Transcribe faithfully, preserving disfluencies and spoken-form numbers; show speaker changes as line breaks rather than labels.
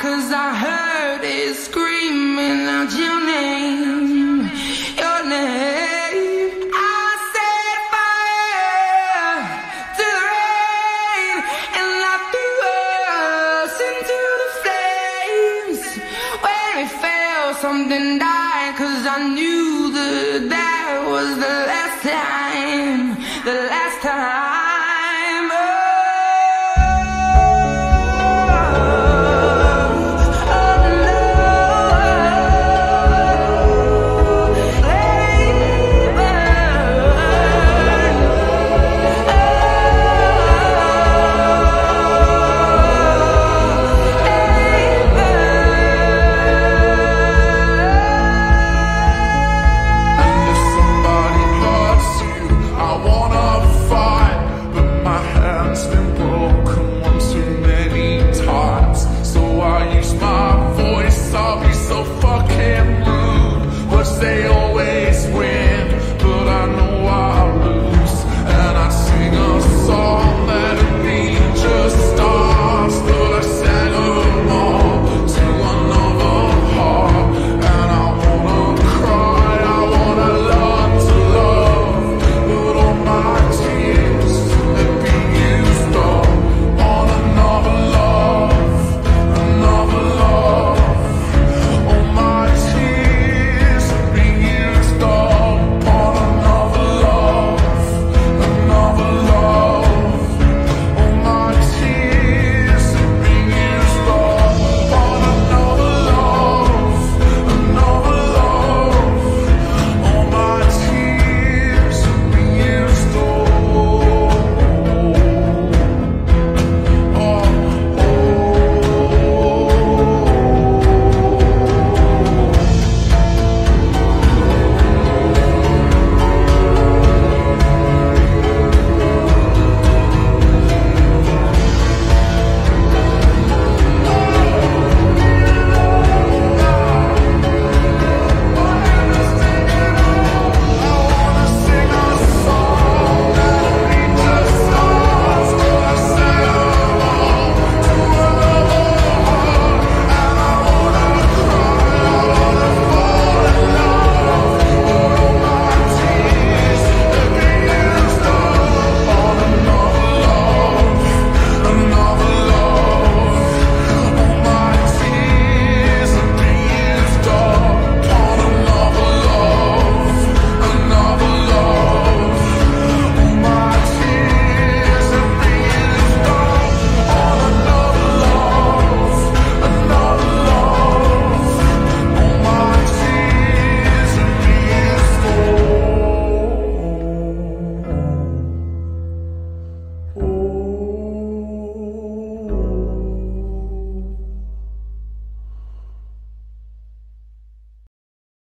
'cause I heard it screaming out your name, your name. I set fire to the rain, and I threw us into the flames. When we fell, something died, 'cause I knew that that was the last time, the last